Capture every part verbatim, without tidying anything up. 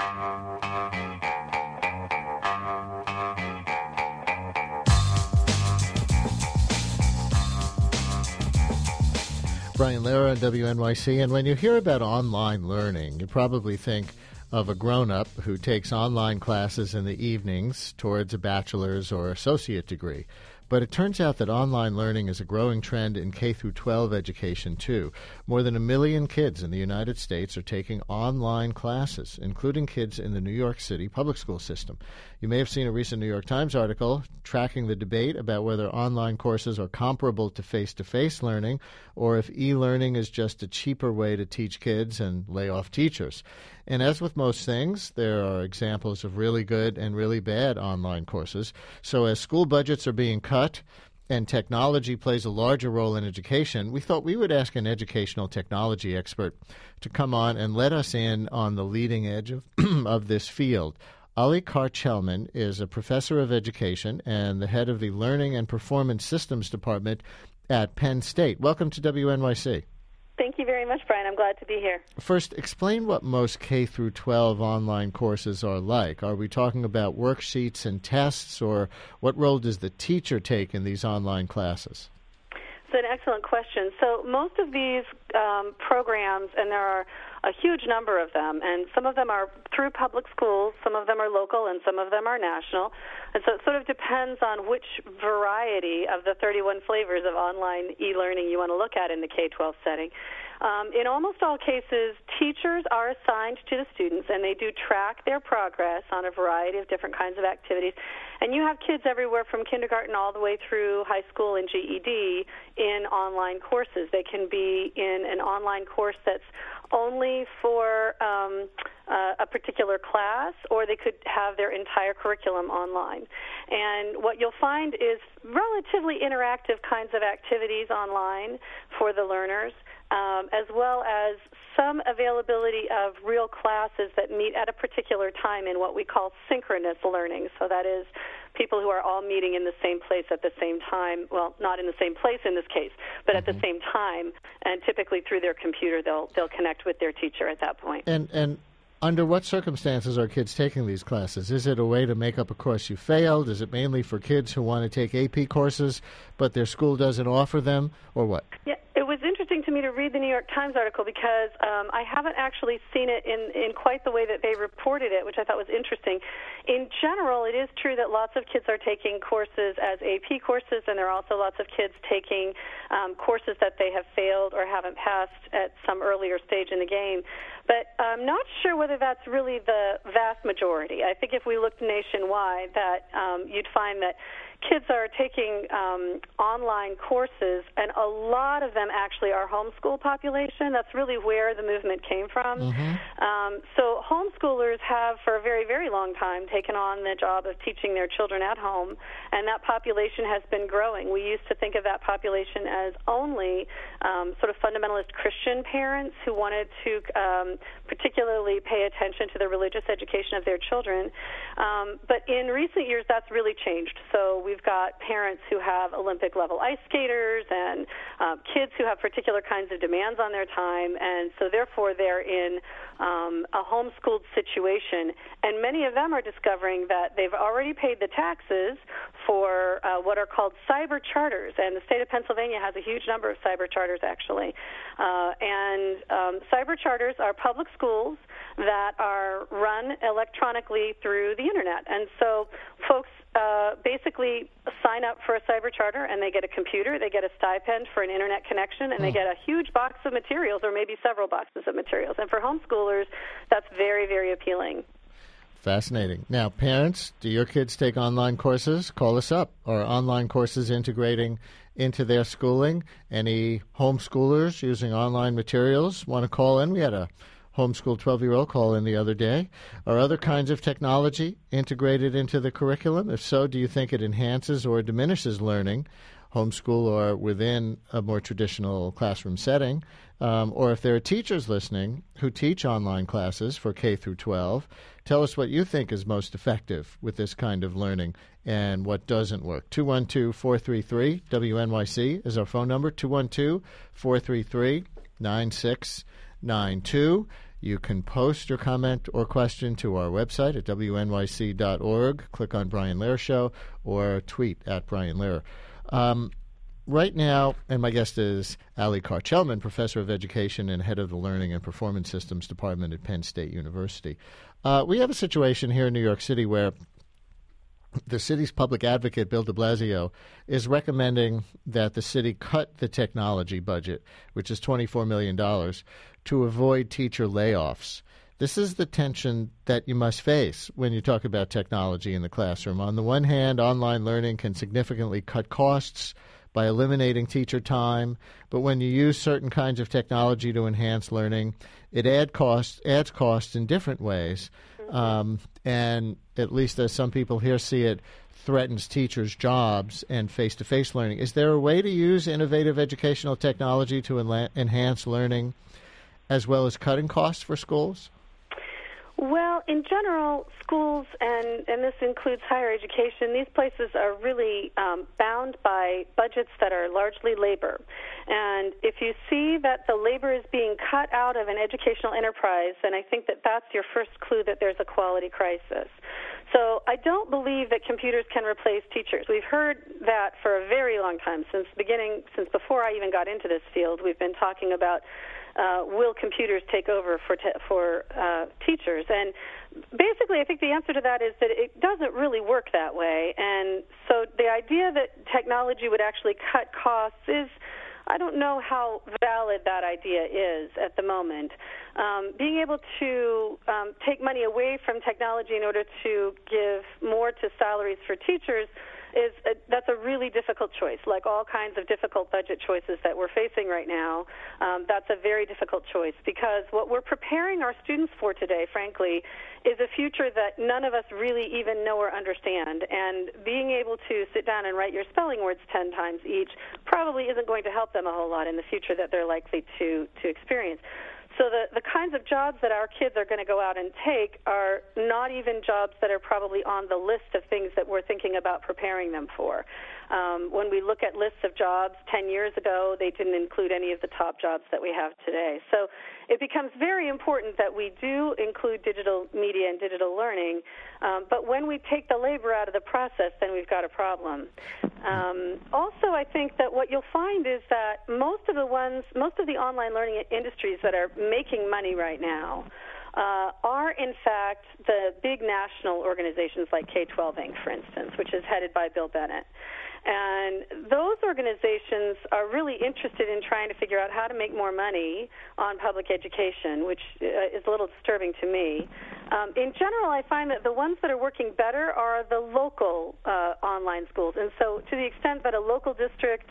Brian Lehrer on W N Y C. And when you hear about online learning, you probably think of a grown-up who takes online classes in the evenings towards a bachelor's or associate degree. But it turns out that online learning is a growing trend in K through twelve education, too. More than a million kids in the United States are taking online classes, including kids in the New York City public school system. You may have seen a recent New York Times article tracking the debate about whether online courses are comparable to face-to-face learning or if e-learning is just a cheaper way to teach kids and lay off teachers. And as with most things, there are examples of really good and really bad online courses. So as school budgets are being cut and technology plays a larger role in education, we thought we would ask an educational technology expert to come on and let us in on the leading edge of, of this field. Ali Karchelman is a professor of education and the head of the Learning and Performance Systems Department at Penn State. Welcome to W N Y C. Thank you very much, Brian. I'm glad to be here. First, explain what most K through twelve online courses are like. Are we talking about worksheets and tests, or what role does the teacher take in these online classes? It's an excellent question. So most of these um, programs, and there are a huge number of them, and some of them are through public schools, some of them are local, and some of them are national. And so it sort of depends on which variety of the thirty-one flavors of online e-learning you want to look at in the K twelve setting. Um, in almost all cases, teachers are assigned to the students, and they do track their progress on a variety of different kinds of activities. And you have kids everywhere from kindergarten all the way through high school and G E D in online courses. They can be in an online course that's only for um, uh, a particular class, or they could have their entire curriculum online. And what you'll find is relatively interactive kinds of activities online for the learners, um, as well as some availability of real classes that meet at a particular time in what we call synchronous learning. So that is people who are all meeting in the same place at the same time. Well, not in the same place in this case, but mm-hmm. at the same time, and typically through their computer they'll they'll connect with their teacher at that point. And and under what circumstances are kids taking these classes? Is it a way to make up a course you failed? Is it mainly for kids who want to take A P courses but their school doesn't offer them, or what? Yeah, it was interesting to me to read the New York Times article because um, I haven't actually seen it in, in quite the way that they reported it, which I thought was interesting. In general, it is true that lots of kids are taking courses as A P courses, and there are also lots of kids taking um, courses that they have failed or haven't passed at some earlier stage in the game. But I'm not sure whether that's really the vast majority. I think if we looked nationwide, that um, you'd find that kids are taking um, online courses, and a lot of them actually are homeschool population. That's really where the movement came from. Mm-hmm. Um, so homeschoolers have, for a very, very long time, taken on the job of teaching their children at home, and that population has been growing. We used to think of that population as only um, sort of fundamentalist Christian parents who wanted to um, particularly pay attention to the religious education of their children. Um, but in recent years, that's really changed. So we We've got parents who have Olympic-level ice skaters and uh, kids who have particular kinds of demands on their time, and so therefore they're in um, a homeschooled situation. And many of them are discovering that they've already paid the taxes for uh, what are called cyber charters, and the state of Pennsylvania has a huge number of cyber charters, actually. Uh, and um, cyber charters are public schools that are run electronically through the Internet. And so folks uh, basically sign up for a cyber charter, and they get a computer, they get a stipend for an Internet connection, and oh. they get a huge box of materials, or maybe several boxes of materials. And for homeschoolers, that's very, very appealing. Fascinating. Now, parents, do your kids take online courses? Call us up. Are online courses integrating into their schooling? Any homeschoolers using online materials want to call in? We had a homeschool twelve-year-old call in the other day. Are other kinds of technology integrated into the curriculum? If so, do you think it enhances or diminishes learning, homeschool or within a more traditional classroom setting? Um, or if there are teachers listening who teach online classes for K through twelve, tell us what you think is most effective with this kind of learning and what doesn't work. two one two, four three three, W N Y C is our phone number, two one two, four three three, nine six nine two. You can post your comment or question to our website at W N Y C dot org. Click on Brian Lehrer Show or tweet at Brian Lehrer. Um, right now, and my guest is Ali Karchelman, Professor of Education and Head of the Learning and Performance Systems Department at Penn State University. Uh, we have a situation here in New York City where the city's public advocate, Bill de Blasio, is recommending that the city cut the technology budget, which is twenty-four million dollars, to avoid teacher layoffs. This is the tension that you must face when you talk about technology in the classroom. On the one hand, online learning can significantly cut costs by eliminating teacher time, but when you use certain kinds of technology to enhance learning, it add costs, adds costs in different ways. Um, and at least as some people here see it, threatens teachers' jobs and face-to-face learning. Is there a way to use innovative educational technology to enla- enhance learning as well as cutting costs for schools? Well, in general, schools, and, and this includes higher education, these places are really um, bound by budgets that are largely labor. And if you see that the labor is being cut out of an educational enterprise, then I think that that's your first clue that there's a quality crisis. So I don't believe that computers can replace teachers. We've heard that for a very long time, since beginning, since before I even got into this field. We've been talking about Uh, will computers take over for te- for uh, teachers? And basically, I think the answer to that is that it doesn't really work that way. And so the idea that technology would actually cut costs is, I don't know how valid that idea is at the moment. Um, being able to um, take money away from technology in order to give more to salaries for teachers is a, that's a really difficult choice. Like all kinds of difficult budget choices that we're facing right now, um, that's a very difficult choice, because what we're preparing our students for today, frankly, is a future that none of us really even know or understand. And being able to sit down and write your spelling words ten times each probably isn't going to help them a whole lot in the future that they're likely to, to experience. So the, the kinds of jobs that our kids are going to go out and take are not even jobs that are probably on the list of things that we're thinking about preparing them for. Um, when we look at lists of jobs ten years ago, they didn't include any of the top jobs that we have today. So it becomes very important that we do include digital media and digital learning, um, but when we take the labor out of the process, then we've got a problem. Um, also, I think that what you'll find is that most of the ones, most of the online learning industries that are making money right now uh, are, in fact, the big national organizations like K twelve Incorporated, for instance, which is headed by Bill Bennett. And those organizations are really interested in trying to figure out how to make more money on public education, which uh, is a little disturbing to me. Um, in general, I find that the ones that are working better are the local uh, online schools. And so to the extent that a local district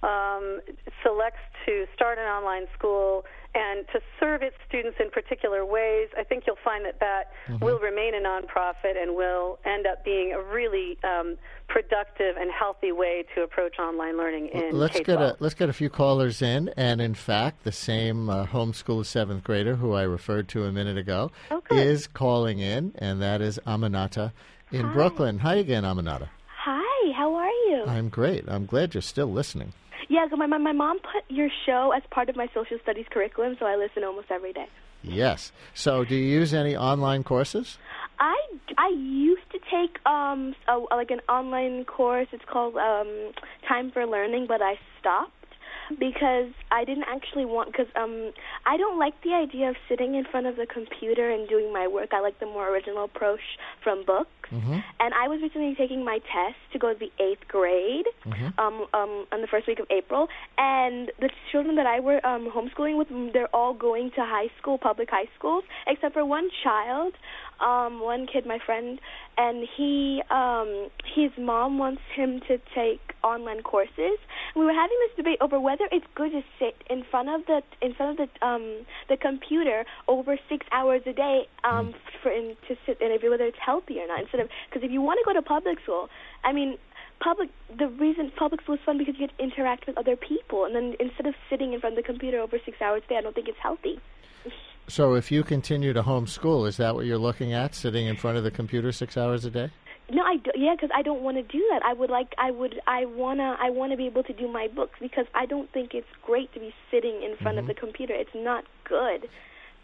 um, selects to start an online school and to serve its students in particular ways, I think you'll find that that mm-hmm. will remain a nonprofit and will end up being a really um, productive and healthy way to approach online learning in let's K twelve. Get a, let's get a few callers in. And in fact, the same uh, homeschool seventh grader who I referred to a minute ago oh, is calling in, and that is Aminata in Hi. Brooklyn. Hi again, Aminata. Hi, how are you? I'm great. I'm glad you're still listening. Yeah, my, my, my mom put your show as part of my social studies curriculum, so I listen almost every day. Yes. So do you use any online courses? I, I used to take um a, like an online course. It's called um, Time for Learning, but I stopped because I didn't actually want, because um, I don't like the idea of sitting in front of the computer and doing my work. I like the more original approach from books. Mm-hmm. And I was recently taking my test to go to the eighth grade mm-hmm. um, um, on the first week of April, and the children that I were um, homeschooling with, they're all going to high school, public high schools, except for one child, um, one kid, my friend, and he, um, his mom wants him to take online courses. And we were having this debate over whether it's good to sit in front of the in front of the um, the computer over six hours a day um, for in, to sit, and if whether it's healthy or not. Instead of, because if you want to go to public school, I mean, public the reason public school is fun because you get to interact with other people, and then instead of sitting in front of the computer over six hours a day, I don't think it's healthy. So if you continue to homeschool, is that what you're looking at, sitting in front of the computer six hours a day? No, I do, yeah, because I don't want to do that. I would like, I would, I wanna, I want to be able to do my books because I don't think it's great to be sitting in front mm-hmm. of the computer. It's not good.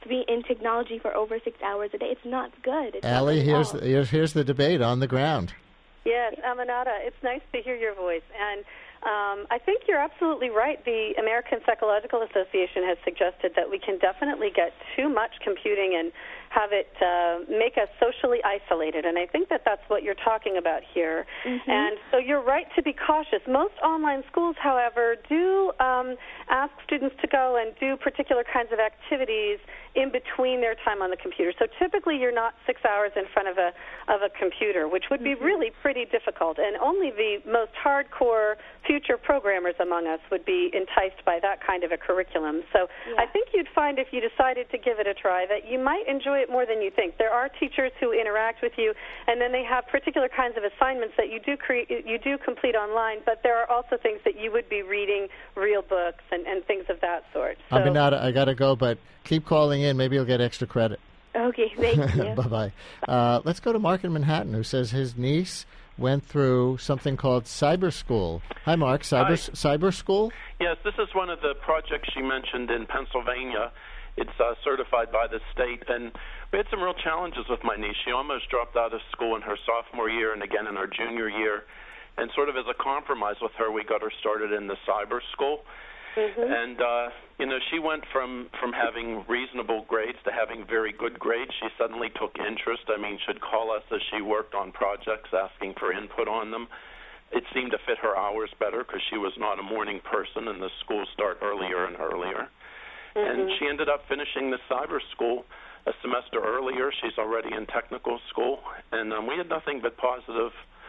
to be in technology for over six hours a day. It's not good. It's Allie, not here's the, here's here's the debate on the ground. Yes, Aminata, it's nice to hear your voice. And um, I think you're absolutely right. The American Psychological Association has suggested that we can definitely get too much computing and have it uh, make us socially isolated. And I think that that's what you're talking about here. Mm-hmm. And so you're right to be cautious. Most online schools, however, do um, ask students to go and do particular kinds of activities in between their time on the computer. So typically you're not six hours in front of a of a computer, which would be mm-hmm. really pretty difficult. And only the most hardcore future programmers among us would be enticed by that kind of a curriculum. So yeah. I think you'd find if you decided to give it a try that you might enjoy it more than you think. There are teachers who interact with you, and then they have particular kinds of assignments that you do create, you do complete online, but there are also things that you would be reading, real books and, and things of that sort. So, Aminata, I got to go, but keep calling in. Maybe you'll get extra credit. Okay, thank you. Bye-bye. Uh, let's go to Mark in Manhattan, who says his niece went through something called cyber school. Hi, Mark. Cyber Hi. cyber school? Yes, this is one of the projects she mentioned in Pennsylvania. It's uh, certified by the state, and we had some real challenges with my niece. She almost dropped out of school in her sophomore year and again in her junior year. And sort of as a compromise with her, we got her started in the cyber school. Mm-hmm. And, uh, you know, she went from, from having reasonable grades to having very good grades. She suddenly took interest. I mean, she'd call us as she worked on projects, asking for input on them. It seemed to fit her hours better because she was not a morning person, and the schools start earlier and earlier. Mm-hmm. And she ended up finishing the cyber school a semester earlier. She's already in technical school. And um, we had nothing but positive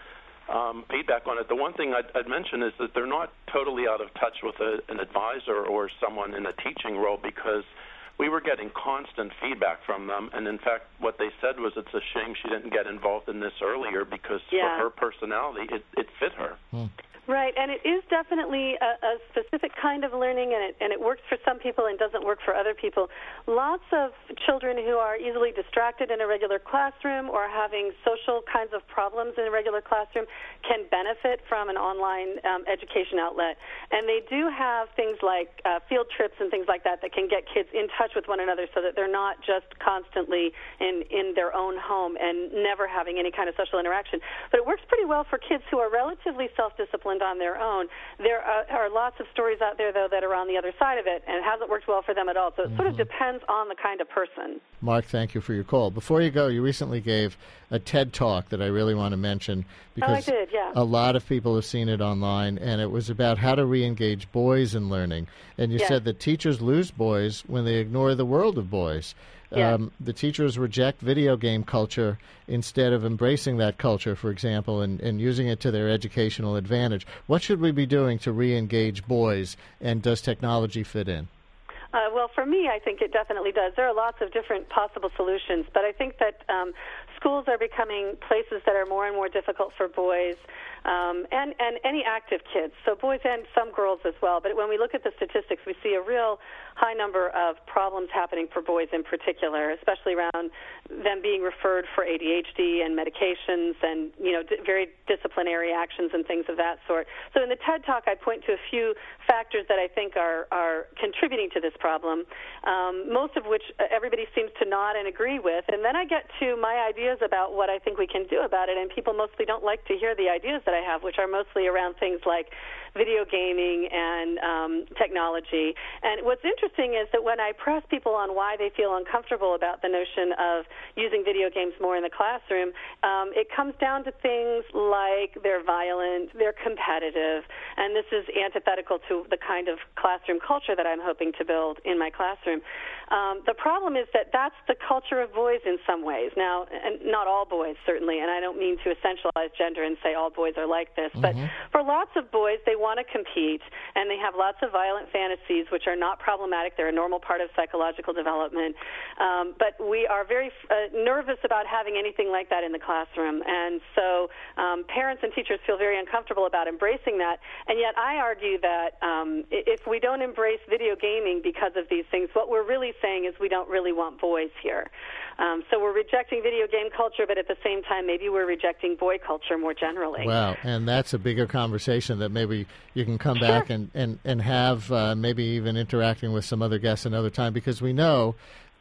Um, feedback on it. The one thing I'd, I'd mention is that they're not totally out of touch with a, an advisor or someone in a teaching role, because we were getting constant feedback from them. And in fact, what they said was it's a shame she didn't get involved in this earlier, because yeah. for her personality, it, it fit her. Hmm. Right, and it is definitely a, a specific kind of learning, and it, and it works for some people and doesn't work for other people. Lots of children who are easily distracted in a regular classroom or having social kinds of problems in a regular classroom can benefit from an online um, education outlet. And they do have things like uh, field trips and things like that that can get kids in touch with one another so that they're not just constantly in, in their own home and never having any kind of social interaction. But it works pretty well for kids who are relatively self-disciplined on their own. There are, are lots of stories out there, though, that are on the other side of it, and it hasn't worked well for them at all. So it mm-hmm. sort of depends on the kind of person. Mark, thank you for your call. Before you go, you recently gave a TED Talk that I really want to mention, because oh, I did, yeah. a lot of people have seen it online, and it was about how to re-engage boys in learning. And you yes. said that teachers lose boys when they ignore the world of boys. Yes. Um, the teachers reject video game culture instead of embracing that culture, for example, and, and using it to their educational advantage. What should we be doing to re-engage boys, and does technology fit in? Uh, well, for me, I think it definitely does. There are lots of different possible solutions, but I think that um, schools are becoming places that are more and more difficult for boys um, and, and any active kids, so boys and some girls as well. But when we look at the statistics, we see a real high number of problems happening for boys in particular, especially around them being referred for A D H D and medications and, you know, d- very disciplinary actions and things of that sort. So in the TED Talk, I point to a few factors that I think are, are contributing to this problem, um, most of which everybody seems to nod and agree with. And then I get to my ideas about what I think we can do about it, and people mostly don't like to hear the ideas that I have, which are mostly around things like video gaming and um, technology. And what's interesting is that when I press people on why they feel uncomfortable about the notion of using video games more in the classroom, um, it comes down to things like they're violent, they're competitive, and this is antithetical to the kind of classroom culture that I'm hoping to build in my classroom. Um, the problem is that that's the culture of boys in some ways. Now, and not all boys, certainly, and I don't mean to essentialize gender and say all boys are like this, mm-hmm. but for lots of boys, they want to compete, and they have lots of violent fantasies, which are not problematic. They're a normal part of psychological development. Um, but we are very uh, nervous about having anything like that in the classroom, and so um, parents and teachers feel very uncomfortable about embracing that. And yet I argue that um, if we don't embrace video gaming because of these things, what we're really saying is we don't really want boys here. Um, so we're rejecting video game culture, but at the same time, maybe we're rejecting boy culture more generally. Wow, and that's a bigger conversation that maybe you can come sure. back and, and, and have, uh, maybe even interacting with some other guests another time, because we know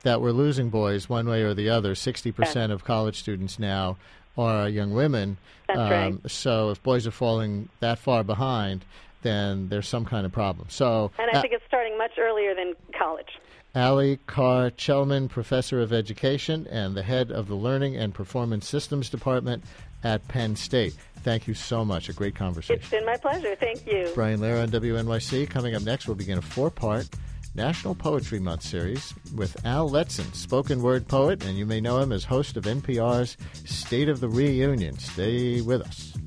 that we're losing boys one way or the other. sixty percent of college students now are young women. That's um, right. So if boys are falling that far behind, then there's some kind of problem. So, and I uh, think it's starting much earlier than college. Ali Carr-Chellman, Professor of Education and the head of the Learning and Performance Systems Department at Penn State. Thank you so much. A great conversation. It's been my pleasure. Thank you. Brian Lara on W N Y C. Coming up next, we'll begin a four-part National Poetry Month series with Al Letson, spoken word poet, and you may know him as host of N P R's State of the Reunion. Stay with us.